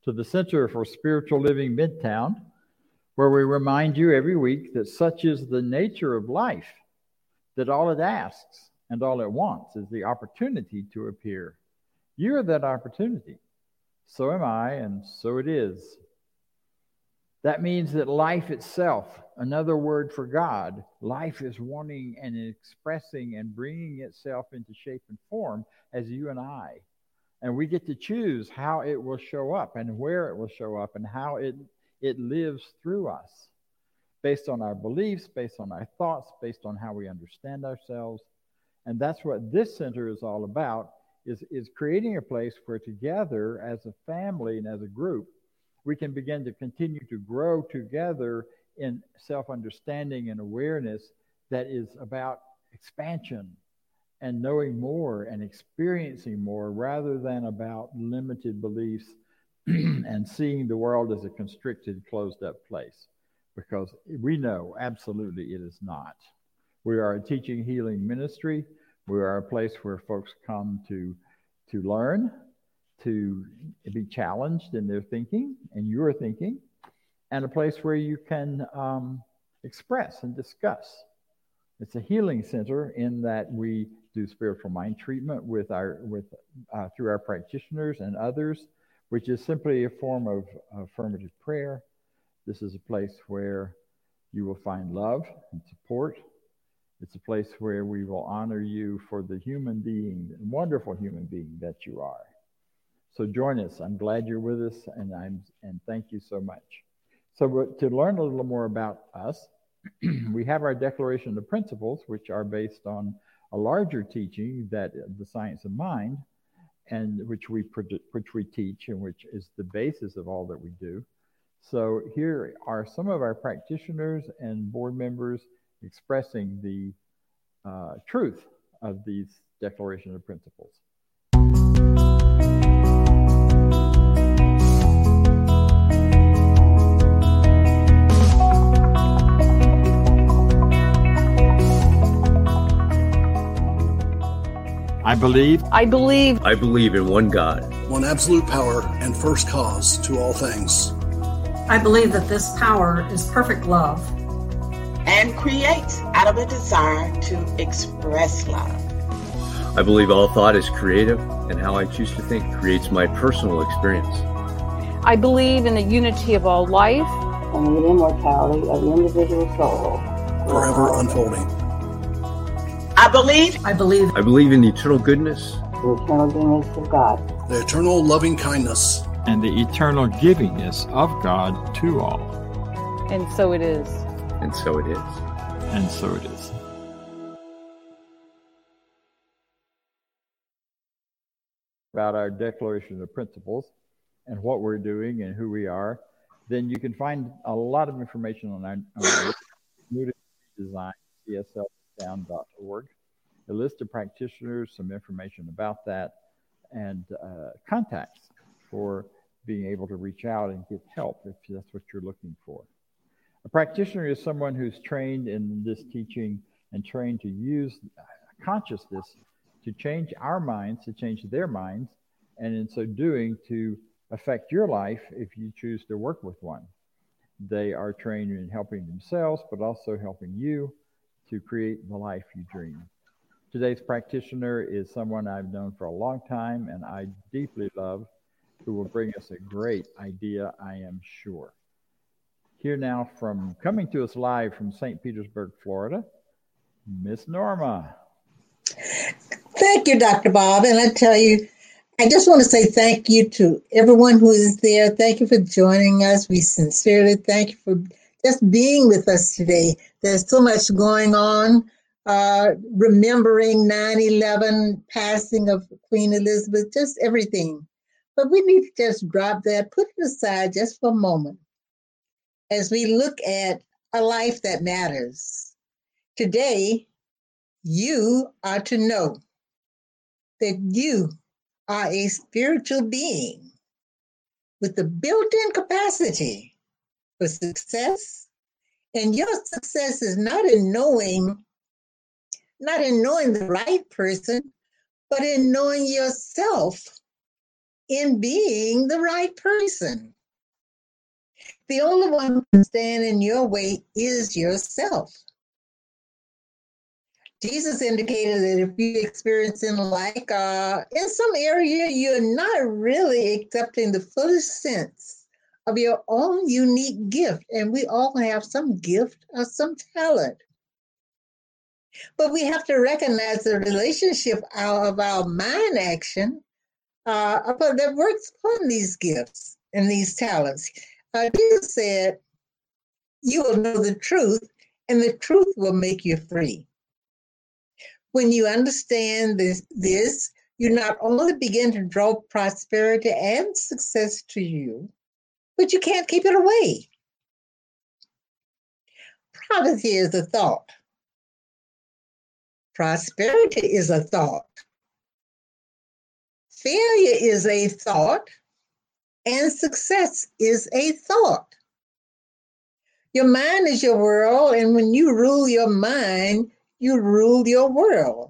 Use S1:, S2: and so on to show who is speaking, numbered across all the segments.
S1: to the Center for Spiritual Living Midtown, where we remind you every week that such is the nature of life, that all it asks and all it wants is the opportunity to appear. You are that opportunity. So am I, and so it is. That means that life itself, another word for God, life is wanting and expressing and bringing itself into shape and form as you and I. And we get to choose how it will show up and where it will show up and how it lives through us, based on our beliefs, based on our thoughts, based on how we understand ourselves. And that's what this center is all about, is creating a place where together as a family and as a group, we can begin to continue to grow together in self-understanding and awareness that is about expansion and knowing more and experiencing more, rather than about limited beliefs and seeing the world as a constricted, closed-up place. Because we know absolutely it is not. We are a teaching, healing ministry. We are a place where folks come to learn, to be challenged in their thinking and your thinking, and a place where you can express and discuss. It's a healing center in that we do spiritual mind treatment through our practitioners and others, which is simply a form of affirmative prayer. This is a place where you will find love and support. It's a place where we will honor you for the human being, the wonderful human being that you are. So join us. I'm glad you're with us, and thank you so much. So to learn a little more about us, we have our Declaration of Principles, which are based on a larger teaching, that the science of mind, and which we teach, and which is the basis of all that we do. So here are some of our practitioners and board members expressing the truth of these Declaration of Principles. I believe
S2: in one God,
S3: one absolute power and first cause to all things.
S4: I believe that this power is perfect love
S5: and creates out of a desire to express love.
S2: I believe all thought is creative, and how I choose to think creates my personal experience.
S6: I believe in the unity of all life
S7: and the immortality of the individual soul,
S3: forever unfolding.
S5: I believe
S2: in the eternal goodness,
S7: the eternal goodness of God,
S3: the eternal loving kindness,
S1: and the eternal givingness of God to all.
S6: And so it is.
S2: And so it is.
S1: And so it is. About our Declaration of Principles and what we're doing and who we are, then you can find a lot of information on our New Design, CSLdown.org, a list of practitioners, some information about that, and contacts for being able to reach out and get help if that's what you're looking for. A practitioner is someone who's trained in this teaching and trained to use consciousness to change our minds, to change their minds, and in so doing to affect your life if you choose to work with one. They are trained in helping themselves, but also helping you to create the life you dream. Today's practitioner is someone I've known for a long time and I deeply love, who will bring us a great idea, I am sure. Here now, coming to us live from St. Petersburg, Florida, Miss Norma.
S8: Thank you, Dr. Bob. And I tell you, I just want to say thank you to everyone who is there. Thank you for joining us. We sincerely thank you for just being with us today. There's so much going on. Remembering 9/11, passing of Queen Elizabeth, just everything. But we need to just drop that, put it aside just for a moment as we look at a life that matters. Today, you are to know that you are a spiritual being with the built-in capacity for success. And your success is not in knowing the right person, but in knowing yourself in being the right person. The only one who can stand in your way is yourself. Jesus indicated that if you experience in like in some area you're not really accepting the fullest sense of your own unique gift, and we all have some gift or some talent. But we have to recognize the relationship of our mind action that works upon these gifts and these talents. Jesus said, "You will know the truth, and the truth will make you free." When you understand this, you not only begin to draw prosperity and success to you, but you can't keep it away. Poverty is a thought. Prosperity is a thought. Failure is a thought, and success is a thought. Your mind is your world, and when you rule your mind, you rule your world.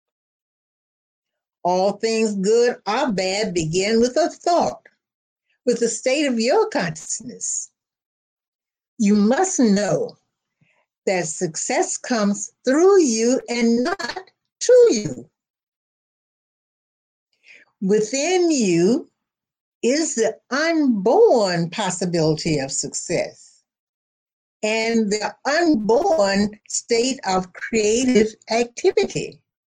S8: All things good or bad begin with a thought, with the state of your consciousness. You must know that success comes through you and not to you. Within you is the unborn possibility of success and the unborn state of creative activity.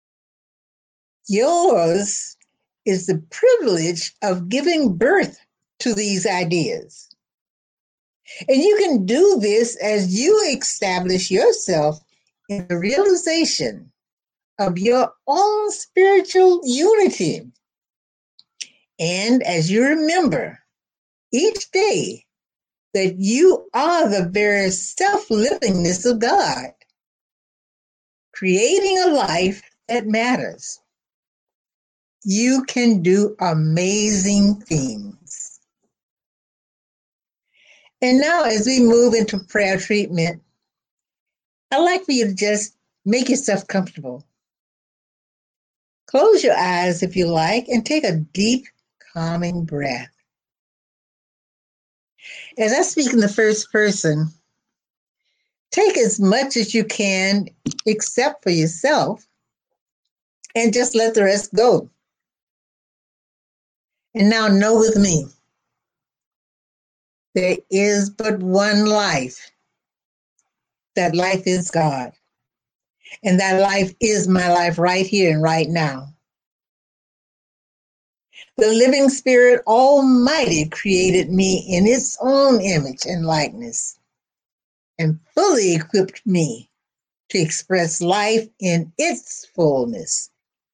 S8: Yours is the privilege of giving birth to these ideas. And you can do this as you establish yourself in the realization of your own spiritual unity. And as you remember each day that you are the very self-livingness of God, creating a life that matters, you can do amazing things. And now, as we move into prayer treatment, I'd like for you to just make yourself comfortable. Close your eyes if you like and take a deep, calming breath. As I speak in the first person, take as much as you can except for yourself and just let the rest go. And now know with me, there is but one life. That life is God. And that life is my life right here and right now. The living Spirit Almighty created me in its own image and likeness and fully equipped me to express life in its fullness.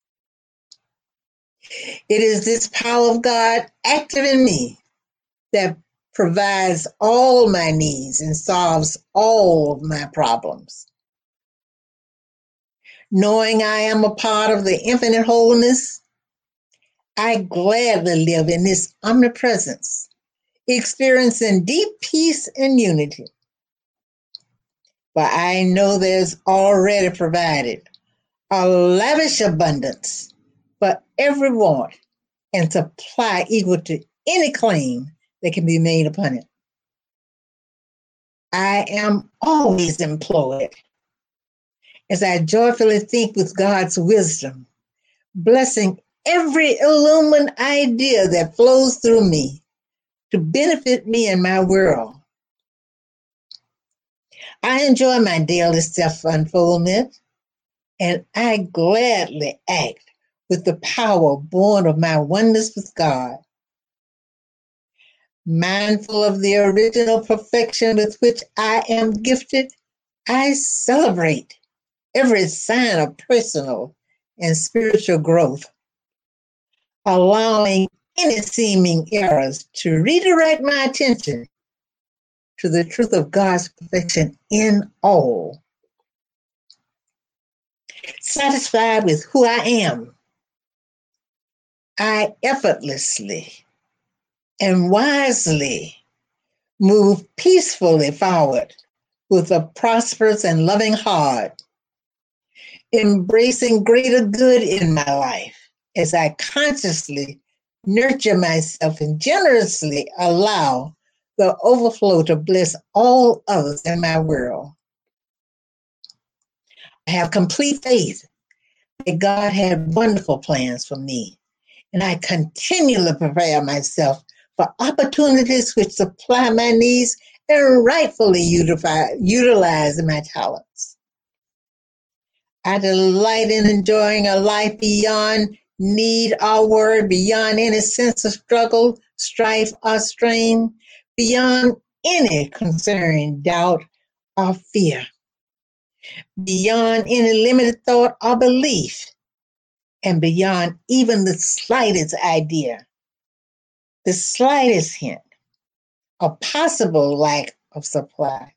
S8: It is this power of God active in me that provides all my needs and solves all of my problems. Knowing I am a part of the infinite wholeness, I gladly live in this omnipresence, experiencing deep peace and unity. For I know there's already provided a lavish abundance for every want and supply equal to any claim that can be made upon it. I am always employed as I joyfully think with God's wisdom, blessing every illumined idea that flows through me to benefit me and my world. I enjoy my daily self-unfoldment, and I gladly act with the power born of my oneness with God. Mindful of the original perfection with which I am gifted, I celebrate every sign of personal and spiritual growth, allowing any seeming errors to redirect my attention to the truth of God's perfection in all. Satisfied with who I am, I effortlessly and wisely move peacefully forward with a prosperous and loving heart, embracing greater good in my life as I consciously nurture myself, and generously allow the overflow to bless all others in my world. I have complete faith that God had wonderful plans for me, and I continually prepare myself for opportunities which supply my needs and rightfully utilize my talents. I delight in enjoying a life beyond need or worry, beyond any sense of struggle, strife, or strain, beyond any concern, doubt, or fear, beyond any limited thought or belief, and beyond even the slightest idea, the slightest hint, a possible lack of supply.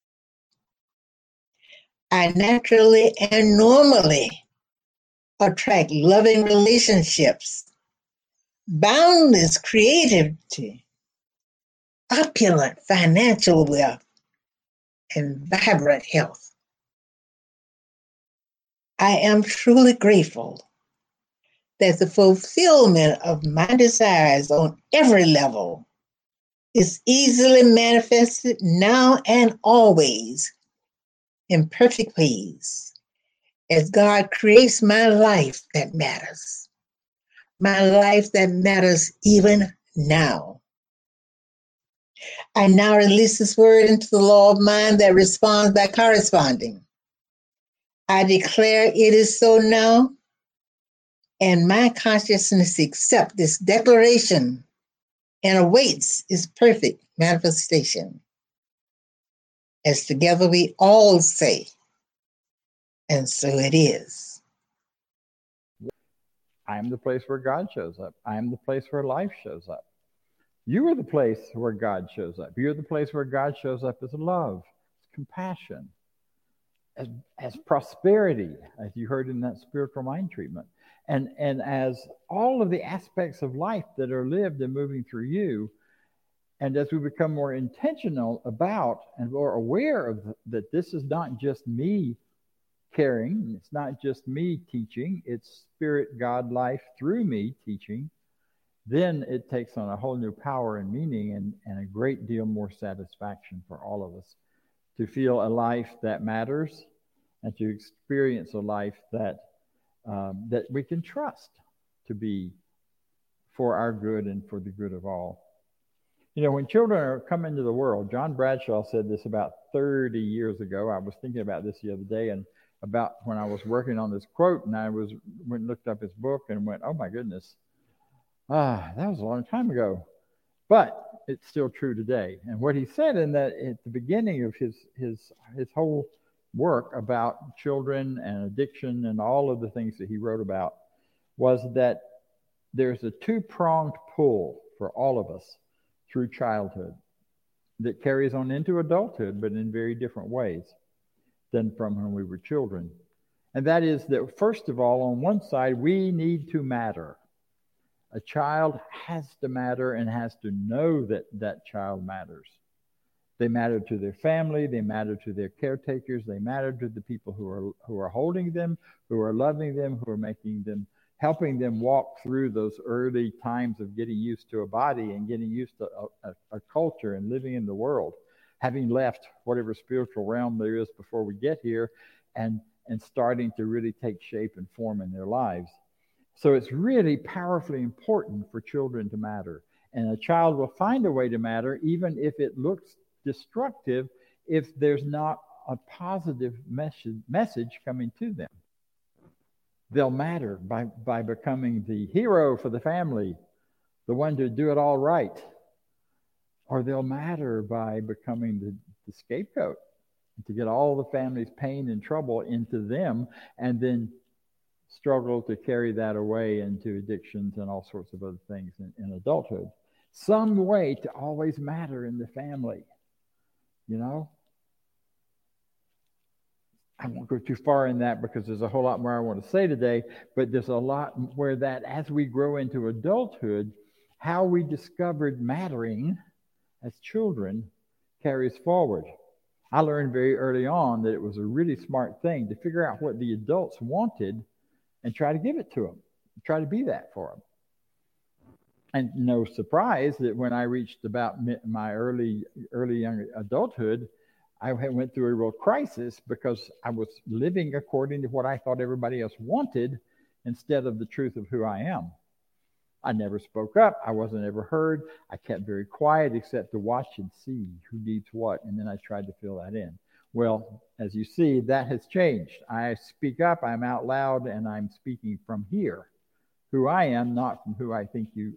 S8: I naturally and normally attract loving relationships, boundless creativity, opulent financial wealth, and vibrant health. I am truly grateful that the fulfillment of my desires on every level is easily manifested now and always in perfect ways as God creates my life that matters, my life that matters even now. I now release this word into the law of mind that responds by corresponding. I declare it is so now, and my consciousness accepts this declaration and awaits its perfect manifestation. As together we all say, and so it is.
S1: I am the place where God shows up. I am the place where life shows up. You are the place where God shows up. You're the place where God shows up as love, as compassion, as prosperity, as you heard in that spiritual mind treatment, and as all of the aspects of life that are lived and moving through you. And as we become more intentional about and more aware of that this is not just me caring, it's not just me teaching, it's Spirit, God, life through me teaching, then it takes on a whole new power and meaning and a great deal more satisfaction for all of us to feel a life that matters and to experience a life that we can trust to be for our good and for the good of all. You know, when children come into the world, John Bradshaw said this about 30 years ago. I was thinking about this the other day and about when I was working on this quote, and I went and looked up his book and went, oh my goodness, that was a long time ago. But it's still true today. And what he said in that at the beginning of his whole work about children and addiction and all of the things that he wrote about was that there's a two-pronged pull for all of us through childhood that carries on into adulthood, but in very different ways than from when we were children. And that is that, first of all, on one side, we need to matter. A child has to matter and has to know that that child matters. They matter to their family, they matter to their caretakers, they matter to the people who are holding them, who are loving them, who are helping them walk through those early times of getting used to a body and getting used to a culture and living in the world, having left whatever spiritual realm there is before we get here and starting to really take shape and form in their lives. So it's really powerfully important for children to matter. And a child will find a way to matter even if it looks destructive, if there's not a positive message coming to them. They'll matter by becoming the hero for the family, the one to do it all right. Or they'll matter by becoming the scapegoat, to get all the family's pain and trouble into them and then struggle to carry that away into addictions and all sorts of other things in adulthood. Some way to always matter in the family, you know? I won't go too far in that because there's a whole lot more I want to say today, but there's a lot where that as we grow into adulthood, how we discovered mattering as children carries forward. I learned very early on that it was a really smart thing to figure out what the adults wanted and try to give it to them, try to be that for them. And no surprise that when I reached about my early young adulthood, I went through a real crisis because I was living according to what I thought everybody else wanted instead of the truth of who I am. I never spoke up. I wasn't ever heard. I kept very quiet except to watch and see who needs what, and then I tried to fill that in. Well, as you see, that has changed. I speak up, I'm out loud, and I'm speaking from here, who I am, not from what I think you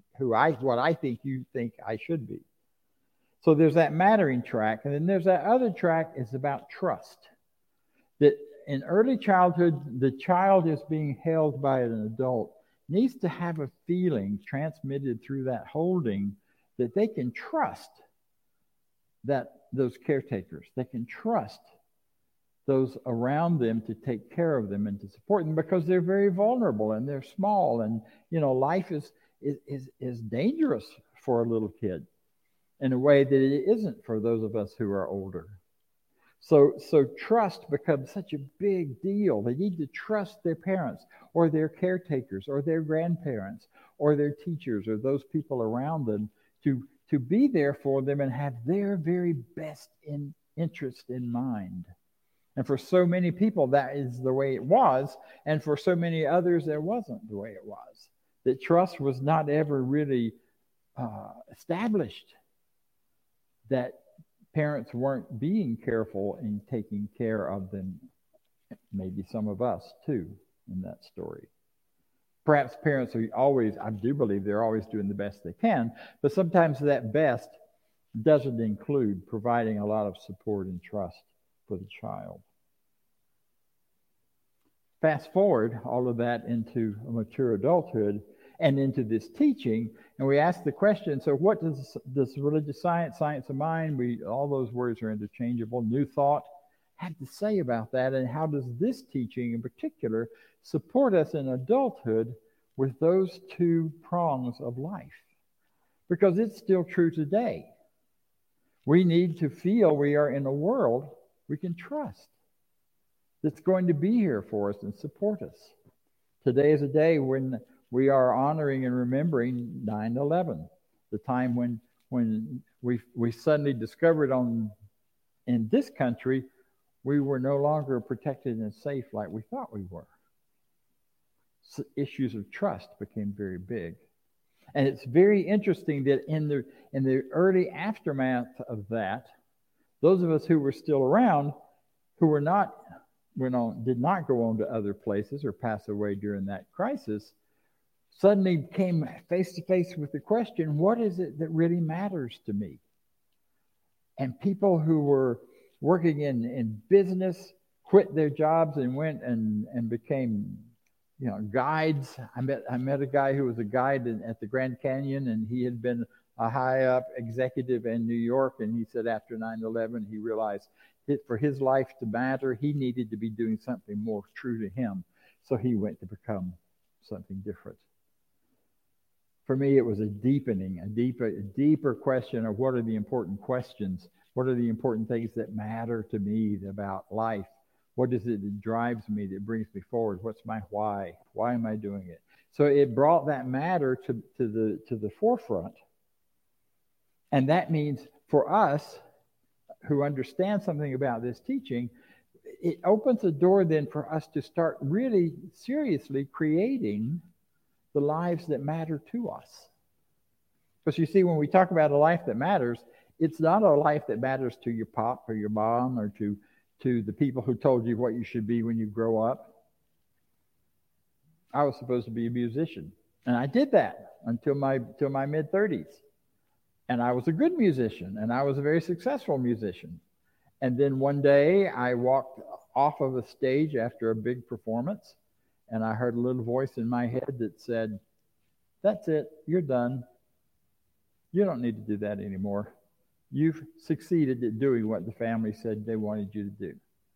S1: think I should be. So there's that mattering track, and then there's that other track is about trust. That in early childhood, the child is being held by an adult needs to have a feeling transmitted through that holding that they can trust those caretakers. They can trust those around them to take care of them and to support them because they're very vulnerable and they're small, and life is dangerous for a little kid in a way that it isn't for those of us who are older. So trust becomes such a big deal. They need to trust their parents or their caretakers or their grandparents or their teachers or those people around them to be there for them and have their very best interest in mind. And for so many people, that is the way it was. And for so many others, it wasn't the way it was. That trust was not ever really established. That parents weren't being careful in taking care of them. Maybe some of us, too, in that story. Perhaps parents are always, I do believe they're always doing the best they can, but sometimes that best doesn't include providing a lot of support and trust for the child. Fast forward all of that into a mature adulthood and into this teaching, and we ask the question, so what does religious science, science of mind, all those words are interchangeable, new thought, have to say about that, and how does this teaching in particular support us in adulthood with those two prongs of life? Because it's still true today. We need to feel we are in a world we can trust that's going to be here for us and support us. Today is a day when we are honoring and remembering 9/11, the time when we suddenly discovered in this country we were no longer protected and safe like we thought we were. So issues of trust became very big. And it's very interesting that in the early aftermath of that, those of us who were still around, who did not go on to other places or pass away during that crisis, suddenly came face to face with the question, what is it that really matters to me? And people who were working in business quit their jobs and went and became guides. I met a guy who was a guide at the Grand Canyon, and he had been a high up executive in New York, and he said after 9/11 he realized that for his life to matter, he needed to be doing something more true to him. So he went to become something different. For me, it was a deeper question of what are the important questions? What are the important things that matter to me about life? What is it that drives me, that brings me forward? What's my why? Why am I doing it? So it brought that matter to the forefront. And that means for us who understand something about this teaching, it opens the door then for us to start really seriously creating the lives that matter to us. Because you see, when we talk about a life that matters, it's not a life that matters to your pop or your mom or to the people who told you what you should be when you grow up. I was supposed to be a musician, and I did that until my mid-30s. And I was a good musician, and I was a very successful musician. And then one day I walked off of a stage after a big performance, and I heard a little voice in my head that said, "That's it, you're done. You don't need to do that anymore. You've succeeded at doing what the family said they wanted you to do."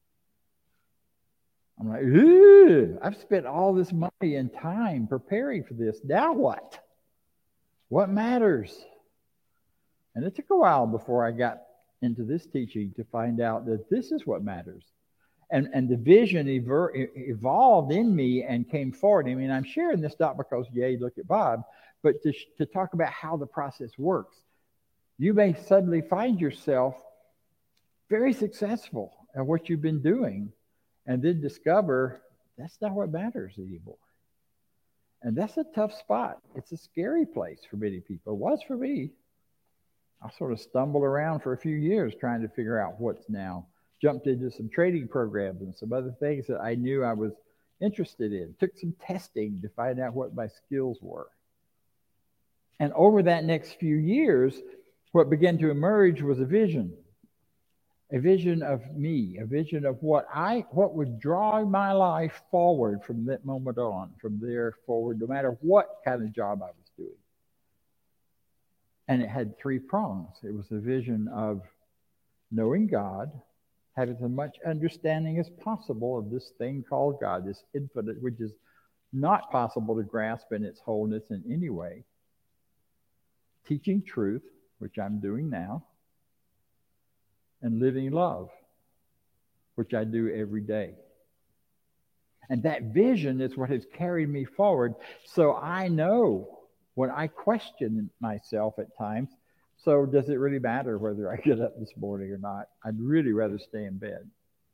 S1: I'm like, "Ooh, I've spent all this money and time preparing for this. Now what? What matters?" And it took a while before I got into this teaching to find out that this is what matters. And the vision evolved in me and came forward. I mean, I'm sharing this not because, yay, look at Bob, but to talk about how the process works. You may suddenly find yourself very successful at what you've been doing and then discover that's not what matters anymore. And that's a tough spot. It's a scary place for many people. It was for me. I sort of stumbled around for a few years trying to figure out what's now. Jumped into some trading programs and some other things that I knew I was interested in. Took some testing to find out what my skills were. And over that next few years, what began to emerge was a vision of me, a vision of what would draw my life forward from that moment on, from there forward, no matter what kind of job I was doing. And it had three prongs. It was a vision of knowing God, having as much understanding as possible of this thing called God, this infinite, which is not possible to grasp in its wholeness in any way. Teaching truth, which I'm doing now, and living love, which I do every day. And that vision is what has carried me forward. So I know when I question myself at times, so does it really matter whether I get up this morning or not? I'd really rather stay in bed.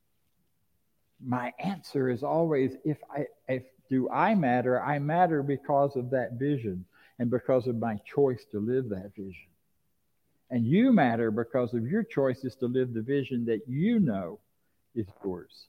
S1: My answer is always, do I matter? I matter because of that vision and because of my choice to live that vision. And you matter because of your choices to live the vision that you know is yours.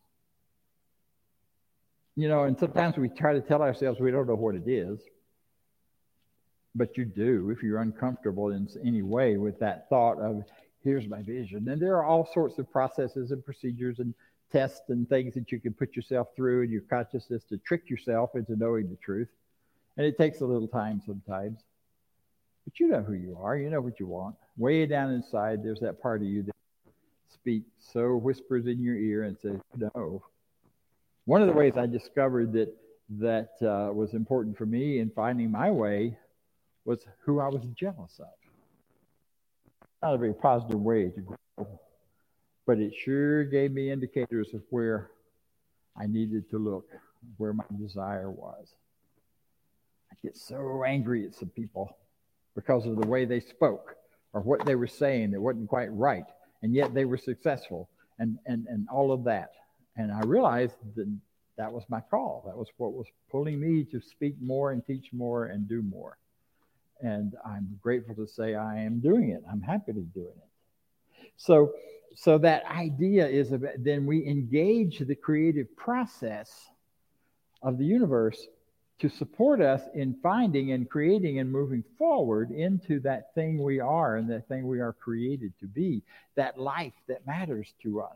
S1: You know, and sometimes we try to tell ourselves we don't know what it is. But you do if you're uncomfortable in any way with that thought of, here's my vision. And there are all sorts of processes and procedures and tests and things that you can put yourself through in your consciousness to trick yourself into knowing the truth. And it takes a little time sometimes. But you know who you are. You know what you want. Way down inside, there's that part of you that speaks, so whispers in your ear and says, no. One of the ways I discovered that was important for me in finding my way was who I was jealous of. Not a very positive way to grow, but it sure gave me indicators of where I needed to look, where my desire was. I get so angry at some people because of the way they spoke or what they were saying that wasn't quite right, and yet they were successful and all of that. And I realized that was my call. That was what was pulling me to speak more and teach more and do more. And I'm grateful to say I am doing it. I'm happy to be doing it. So that idea is then we engage the creative process of the universe to support us in finding and creating and moving forward into that thing we are and that thing we are created to be, that life that matters to us.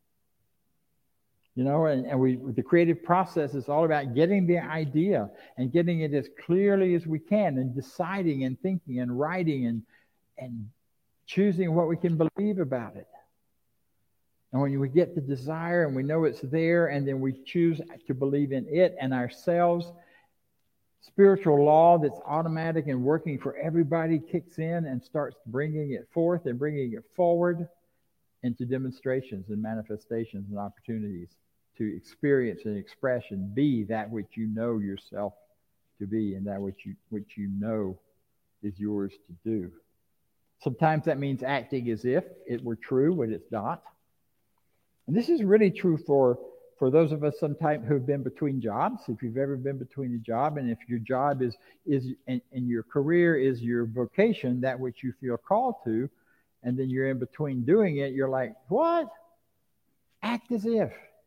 S1: You know, and the creative process is all about getting the idea and getting it as clearly as we can and deciding and thinking and writing and choosing what we can believe about it. And when we get the desire and we know it's there and then we choose to believe in it and ourselves, spiritual law that's automatic and working for everybody kicks in and starts bringing it forth and bringing it forward into demonstrations and manifestations and opportunities to experience and express and be that which you know yourself to be and that which you know is yours to do. Sometimes that means acting as if it were true, but it's not. And this is really true for those of us sometimes who've been between jobs. If you've ever been between a job, and if your job is and your career is your vocation, that which you feel called to, and then you're in between doing it, you're like, what? Act as if.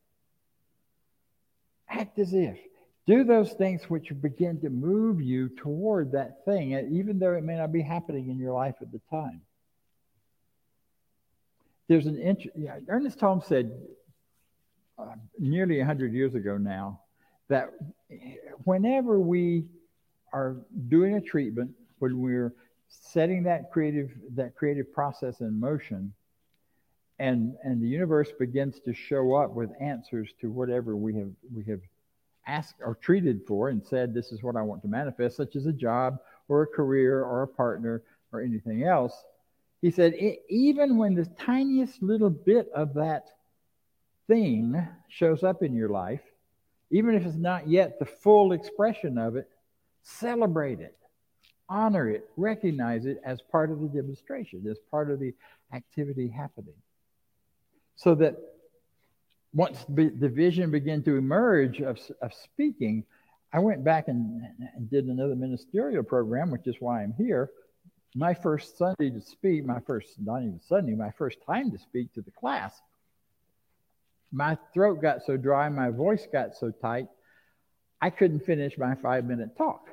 S1: Act as if. Do those things which begin to move you toward that thing, even though it may not be happening in your life at the time. There's Ernest Holmes said nearly 100 years ago now that whenever we are doing a treatment, when we're setting that creative process in motion, and the universe begins to show up with answers to whatever we have asked or treated for and said, this is what I want to manifest, such as a job or a career or a partner or anything else. He said, even when the tiniest little bit of that thing shows up in your life, even if it's not yet the full expression of it, celebrate it, honor it, recognize it as part of the demonstration, as part of the activity happening. So that once the vision began to emerge of speaking, I went back and did another ministerial program, which is why I'm here. My first Sunday to speak, my first time to speak to the class, my throat got so dry, my voice got so tight, I couldn't finish my 5-minute talk.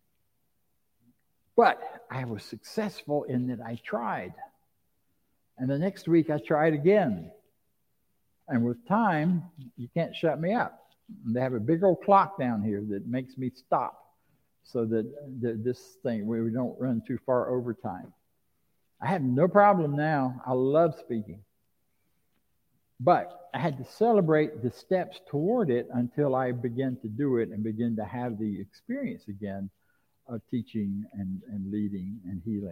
S1: But I was successful in that I tried. And the next week I tried again. And with time, you can't shut me up. They have a big old clock down here that makes me stop so that this thing, we don't run too far over time. I have no problem now. I love speaking. But I had to celebrate the steps toward it until I began to do it and begin to have the experience again of teaching and leading and healing.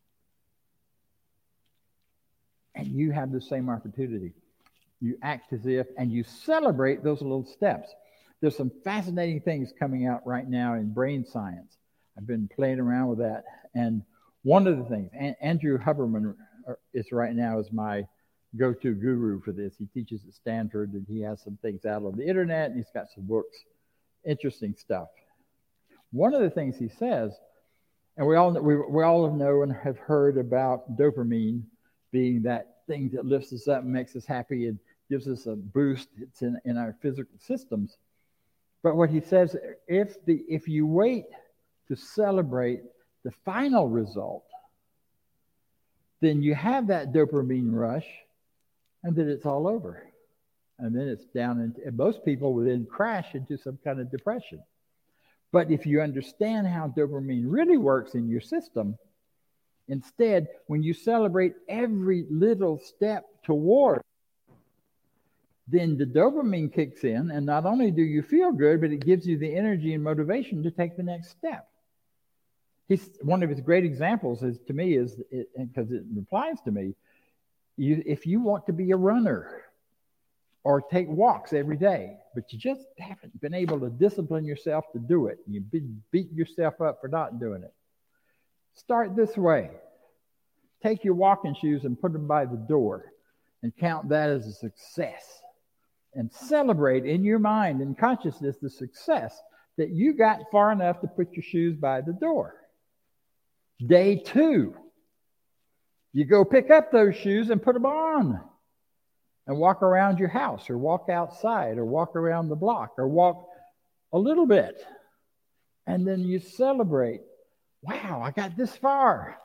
S1: And you have the same opportunity. You act as if, and you celebrate those little steps. There's some fascinating things coming out right now in brain science. I've been playing around with that. And one of the things, Andrew Huberman is right now is my go-to guru for this. He teaches at Stanford, and he has some things out on the internet, and he's got some books, interesting stuff. One of the things he says, and we all know and have heard about dopamine being that thing that lifts us up and makes us happy and gives us a boost. It's in our physical systems. But what he says, if you wait to celebrate the final result, then you have that dopamine rush, and then it's all over. And then it's down, and most people will then crash into some kind of depression. But if you understand how dopamine really works in your system, instead, when you celebrate every little step toward, then the dopamine kicks in, and not only do you feel good, but it gives you the energy and motivation to take the next step. One of his great examples to me is, because it applies to me, if you want to be a runner or take walks every day, but you just haven't been able to discipline yourself to do it, you've been beating yourself up for not doing it, start this way. Take your walking shoes and put them by the door and count that as a success. And celebrate in your mind and consciousness the success that you got far enough to put your shoes by the door. Day 2, you go pick up those shoes and put them on and walk around your house or walk outside or walk around the block or walk a little bit. And then you celebrate, wow, I got this far.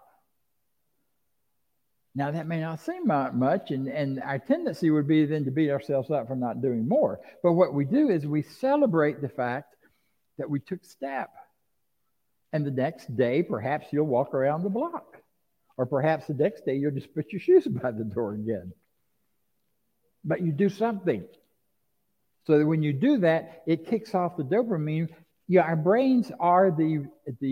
S1: Now, that may not seem much, and our tendency would be then to beat ourselves up for not doing more. But what we do is we celebrate the fact that we took a step. And the next day, perhaps you'll walk around the block. Or perhaps the next day, you'll just put your shoes by the door again. But you do something. So that when you do that, it kicks off the dopamine. Yeah, our brains are the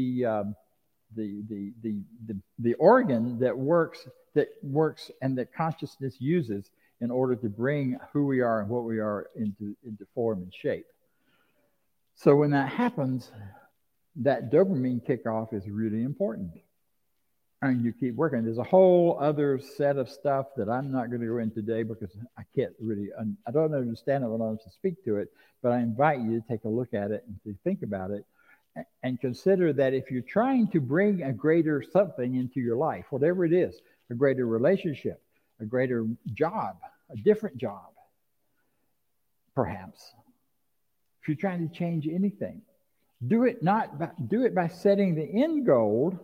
S1: organ that works and that consciousness uses in order to bring who we are and what we are into form and shape. So when that happens, that dopamine kickoff is really important. And you keep working. There's a whole other set of stuff that I'm not going to go into today because I can't really, I don't understand it when I to speak to it, but I invite you to take a look at it and to think about it and consider that if you're trying to bring a greater something into your life, whatever it is, a greater relationship, a greater job, a different job, perhaps. If you're trying to change anything, do it by setting the end goal,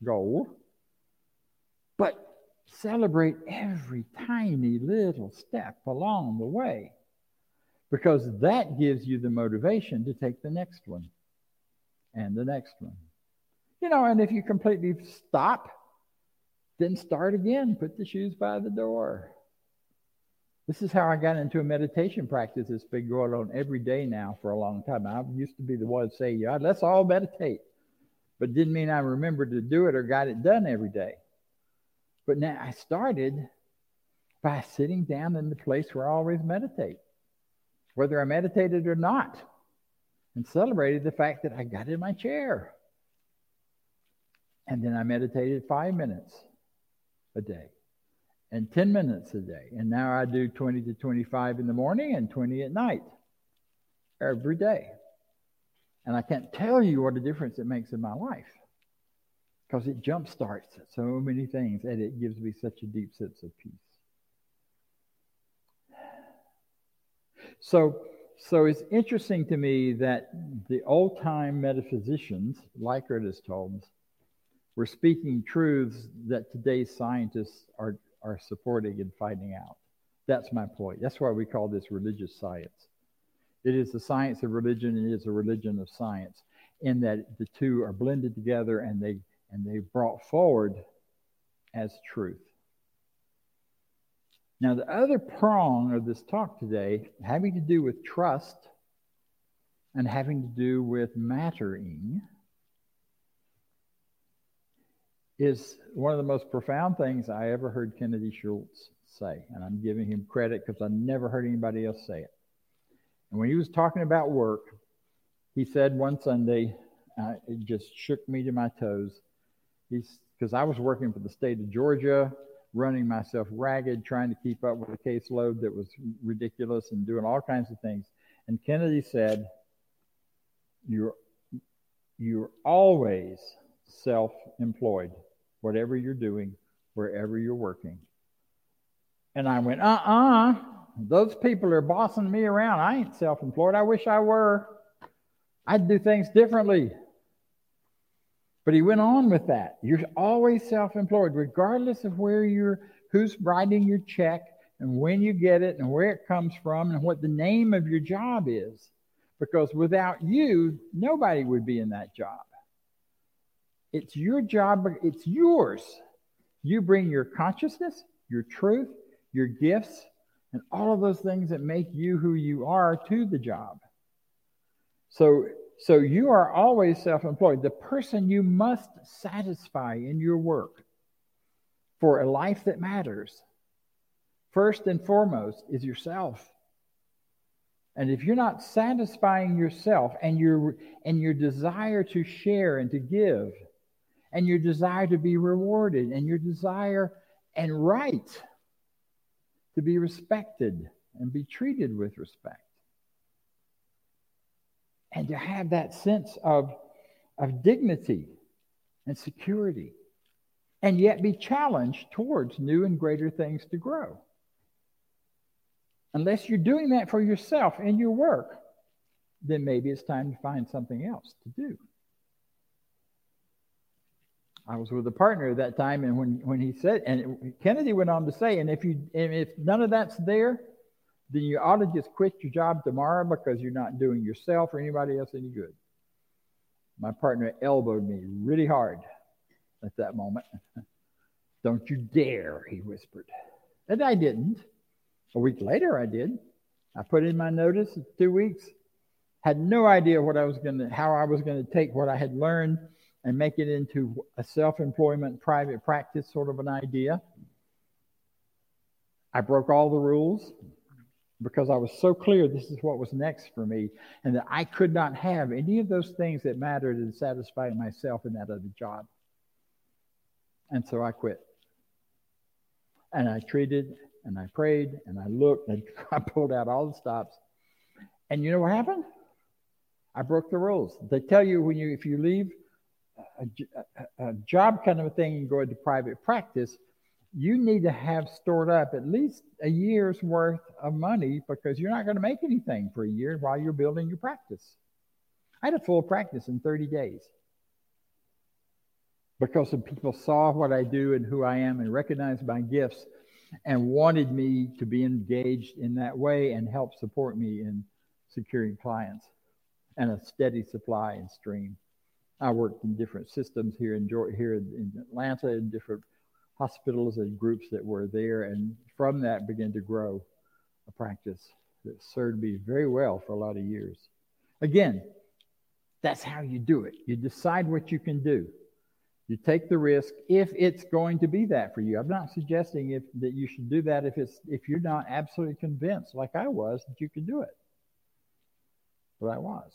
S1: but celebrate every tiny little step along the way, because that gives you the motivation to take the next one and the next one. And if you completely stop, then start again. Put the shoes by the door. This is how I got into a meditation practice that's been going on every day now for a long time. I used to be the one to say, yeah, let's all meditate. But didn't mean I remembered to do it or got it done every day. But now I started by sitting down in the place where I always meditate, whether I meditated or not, and celebrated the fact that I got in my chair. And then I meditated 5 minutes a day and 10 minutes a day. And now I do 20 to 25 in the morning and 20 at night every day. And I can't tell you what a difference it makes in my life, because it jumpstarts so many things, and it gives me such a deep sense of peace. So it's interesting to me that the old-time metaphysicians, Likert has told us, were speaking truths that today's scientists are supporting and finding out. That's my point. That's why we call this religious science. It is the science of religion, and it is a religion of science, in that the two are blended together and they brought forward as truth. Now, the other prong of this talk today, having to do with trust and having to do with mattering, is one of the most profound things I ever heard Kennedy Schultz say. And I'm giving him credit because I never heard anybody else say it. And when he was talking about work, he said one Sunday, it just shook me to my toes. Because I was working for the state of Georgia, running myself ragged, trying to keep up with a caseload that was ridiculous and doing all kinds of things. And Kennedy said, you're always self-employed, whatever you're doing, wherever you're working. And I went, those people are bossing me around. I ain't self-employed. I wish I were. I'd do things differently. But he went on with that. You're always self-employed, regardless of who's writing your check and when you get it and where it comes from and what the name of your job is. Because without you, nobody would be in that job. It's your job. It's yours. You bring your consciousness, your truth, your gifts, and all of those things that make you who you are to the job. So you are always self-employed. The person you must satisfy in your work for a life that matters, first and foremost, is yourself. And if you're not satisfying yourself and your desire to share and to give, and your desire to be rewarded, and your desire and right to be respected and be treated with respect, and to have that sense of dignity and security, and yet be challenged towards new and greater things to grow. Unless you're doing that for yourself in your work, then maybe it's time to find something else to do. I was with a partner at that time, and when he said, and Kennedy went on to say, and if none of that's there, then you ought to just quit your job tomorrow, because you're not doing yourself or anybody else any good. My partner elbowed me really hard at that moment. Don't you dare, he whispered. And I didn't. A week later, I did. I put in my notice, 2 weeks. Had no idea how I was going to take what I had learned and make it into a self-employment, private practice sort of an idea. I broke all the rules, because I was so clear this is what was next for me, and that I could not have any of those things that mattered and satisfied myself in that other job. And so I quit. And I treated, and I prayed, and I looked, and I pulled out all the stops. And you know what happened? I broke the rules. They tell you if you leave a job kind of a thing and go into private practice, you need to have stored up at least a year's worth of money, because you're not going to make anything for a year while you're building your practice. I had a full practice in 30 days because the people saw what I do and who I am and recognized my gifts and wanted me to be engaged in that way and help support me in securing clients and a steady supply and stream. I worked in different systems here in Atlanta, in different hospitals and groups that were there, and from that began to grow a practice that served me very well for a lot of years. Again, that's how you do it. You decide what you can do. You take the risk if it's going to be that for you. I'm not suggesting that you should do that if you're not absolutely convinced, like I was, that you could do it. But I was.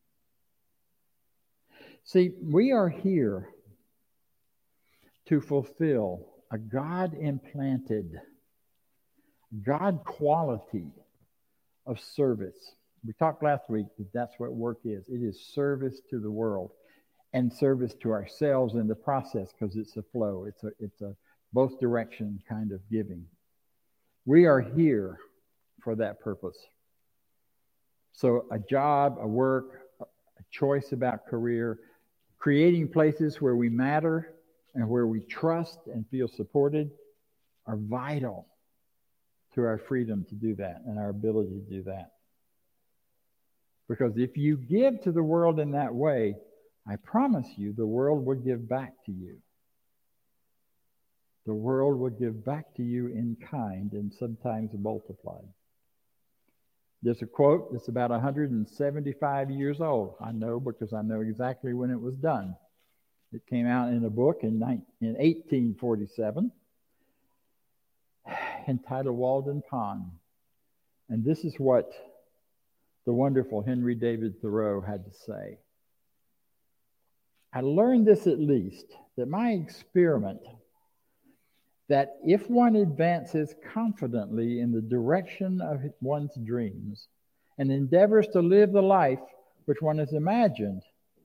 S1: See, we are here to fulfill a God-implanted, God quality of service. We talked last week that that's what work is. It is service to the world and service to ourselves in the process, because it's a flow. It's a both direction kind of giving. We are here for that purpose. So a job, a work, a choice about career, creating places where we matter and where we trust and feel supported are vital to our freedom to do that and our ability to do that. Because if you give to the world in that way, I promise you the world will give back to you. The world will give back to you in kind and sometimes multiplied. There's a quote that's about 175 years old. I know because I know exactly when it was done. It came out in a book in 1847 entitled Walden Pond. And this is what the wonderful Henry David Thoreau had to say. I learned this at least, that my experiment, that if one advances confidently in the direction of one's dreams and endeavors to live the life which one has imagined,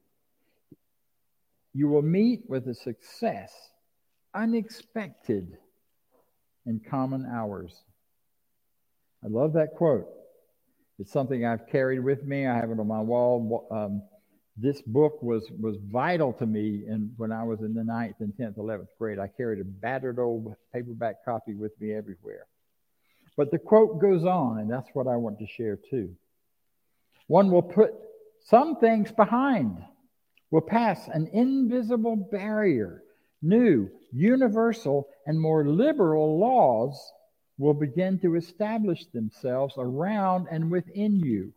S1: you will meet with a success unexpected in common hours. I love that quote. It's something I've carried with me. I have it on my wall. This book was vital to me when I was in the 9th and 10th, 11th grade. I carried a battered old paperback copy with me everywhere. But the quote goes on, and that's what I want to share too. One will put some things behind, will pass an invisible barrier. New, universal, and more liberal laws will begin to establish themselves around and within you.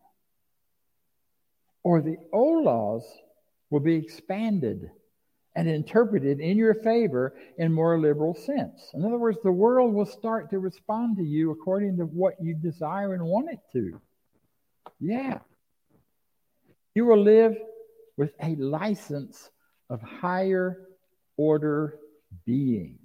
S1: Or the old laws will be expanded and interpreted in your favor in more liberal sense. In other words, the world will start to respond to you according to what you desire and want it to. Yeah. You will live with a license of higher order beings.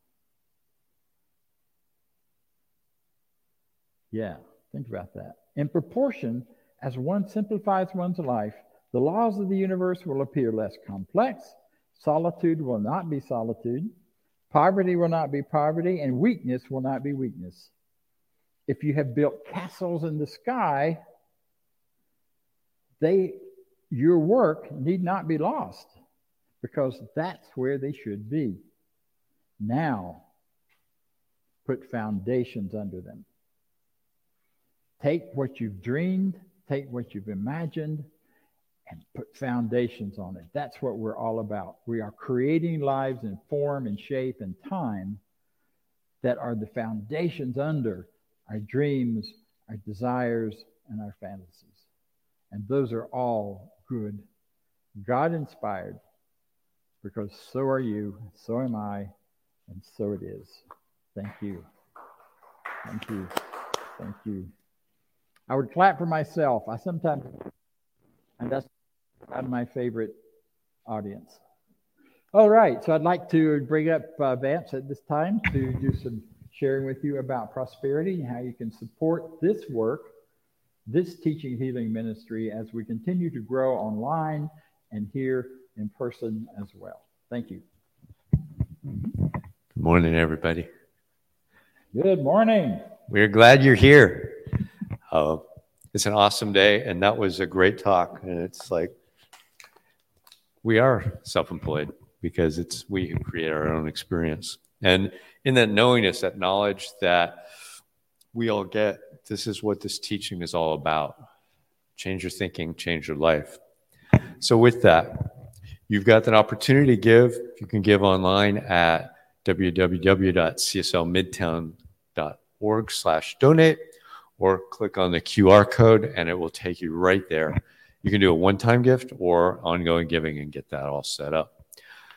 S1: Yeah, think about that. In proportion as one simplifies one's life, the laws of the universe will appear less complex. Solitude will not be solitude. Poverty will not be poverty, and weakness will not be weakness. If you have built castles in the sky, your work need not be lost, because that's where they should be. Now, put foundations under them. Take what you've dreamed, take what you've imagined, and put foundations on it. That's what we're all about. We are creating lives in form and shape and time that are the foundations under our dreams, our desires, and our fantasies. And those are all good, God-inspired, because so are you, so am I, and so it is. Thank you. Thank you. Thank you. I would clap for myself. And that's not my favorite audience. All right, so I'd like to bring up Vance at this time to do some sharing with you about prosperity and how you can support this work, this teaching healing ministry, as we continue to grow online and here in person as well. Thank you.
S9: Good morning, everybody.
S1: Good morning.
S9: We're glad you're here. It's an awesome day, and that was a great talk. And it's like we are self-employed because we can create our own experience. And in that knowingness, that knowledge that we all get, this is what this teaching is all about. Change your thinking, change your life. So with that, you've got that opportunity to give. You can give online at www.cslmidtown.org/donate. Or click on the QR code and it will take you right there. You can do a one-time gift or ongoing giving and get that all set up.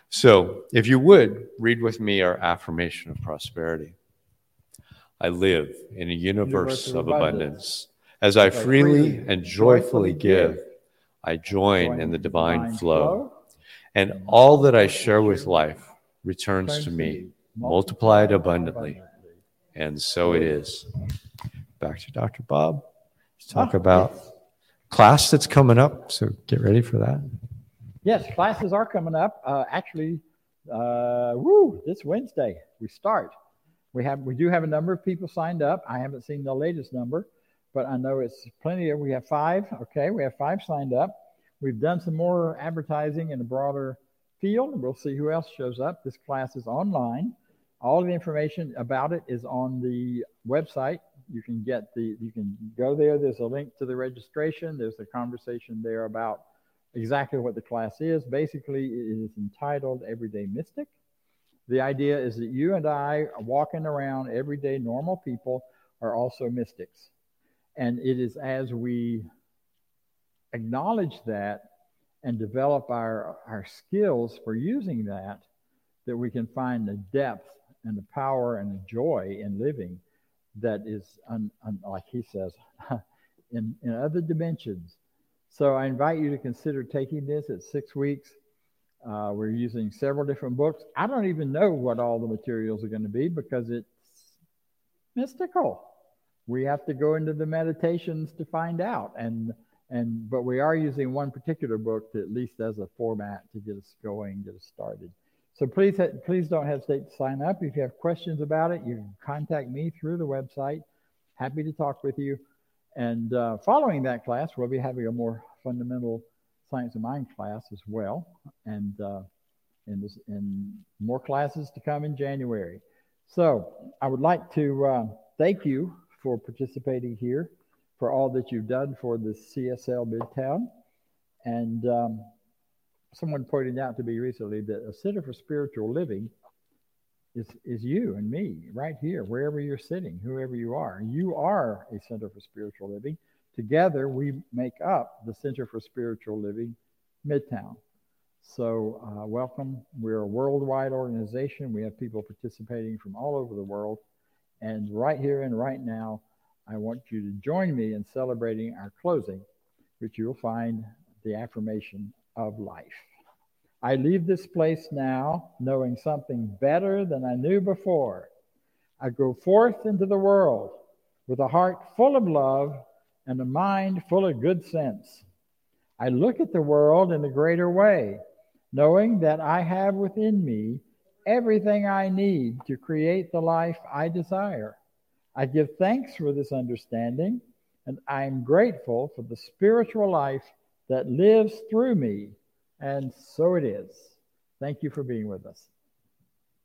S9: So if you would, read with me our affirmation of prosperity. I live in a universe of abundance. As I freely and joyfully give, I join in the divine flow. And all that I share with life returns to me, multiplied abundantly. And so it is. Back to Dr. Bob. Let's talk about class that's coming up. So get ready for that.
S1: Yes, classes are coming up. Actually, this Wednesday we start. We do have a number of people signed up. I haven't seen the latest number, but I know it's plenty. We have 5. Okay, we have 5 signed up. We've done some more advertising in a broader field. We'll see who else shows up. This class is online. All of the information about it is on the website. You can go there. There's a link to the registration. There's a conversation there about exactly what the class is. Basically, it is entitled Everyday Mystic. The idea is that you and I, walking around everyday normal people, are also mystics. And it is as we acknowledge that and develop our skills for using that we can find the depth and the power and the joy in living that is, like he says, in other dimensions. So I invite you to consider taking this at 6 weeks. We're using several different books. I don't even know what all the materials are going to be because it's mystical. We have to go into the meditations to find out. But we are using one particular book to at least as a format to get us going, get us started. So please don't hesitate to sign up. If you have questions about it, you can contact me through the website. Happy to talk with you. And following that class, we'll be having a more fundamental Science of Mind class as well, and more classes to come in January. So I would like to thank you for participating here, for all that you've done for the CSL Midtown. And someone pointed out to me recently that a Center for Spiritual Living is you and me right here, wherever you're sitting, whoever you are. You are a Center for Spiritual Living. Together, we make up the Center for Spiritual Living Midtown. So welcome. We're a worldwide organization. We have people participating from all over the world. And right here and right now, I want you to join me in celebrating our closing, which you'll find the affirmation of life. I leave this place now knowing something better than I knew before. I go forth into the world with a heart full of love and a mind full of good sense. I look at the world in a greater way, knowing that I have within me everything I need to create the life I desire. I give thanks for this understanding, and I am grateful for the spiritual life that lives through me. And so it is. Thank you for being with us.